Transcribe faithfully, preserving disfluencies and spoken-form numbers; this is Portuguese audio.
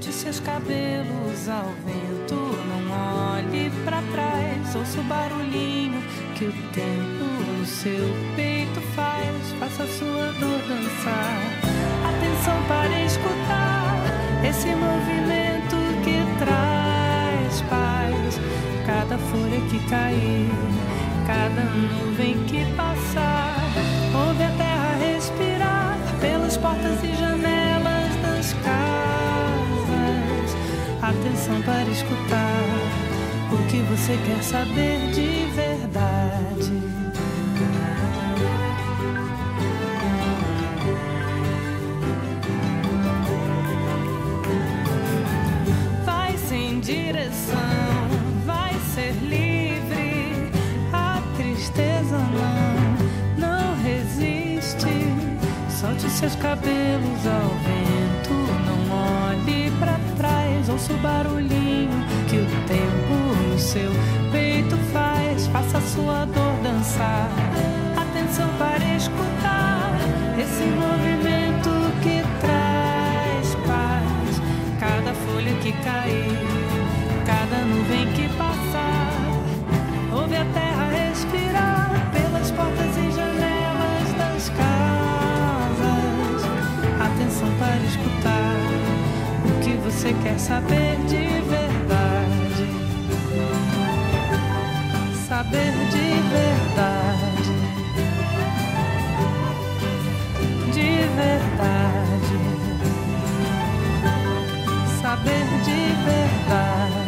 Solte seus cabelos ao vento, não olhe pra trás. Ouça o barulhinho que o tempo no seu peito faz. Faça sua dor dançar. Atenção para escutar esse movimento que traz paz. Cada folha que cair, cada nuvem que passar, ouve a terra respirar pelas portas e janelas das casas. Atenção para escutar o que você quer saber de verdade. Vai sem direção, vai ser livre. A tristeza não, não resiste. Solte seus cabelos ao vento, não olhe pra trás. Ouça o barulhinho que o tempo no seu peito faz. Faça sua dor dançar. Atenção para escutar esse movimento que traz paz. Cada folha que cair, cada nuvem que passar, ouve a terra respirar pelas portas e janelas das casas. Atenção para escutar o que você quer saber de verdade. Saber de verdade. De verdade. Saber de verdade.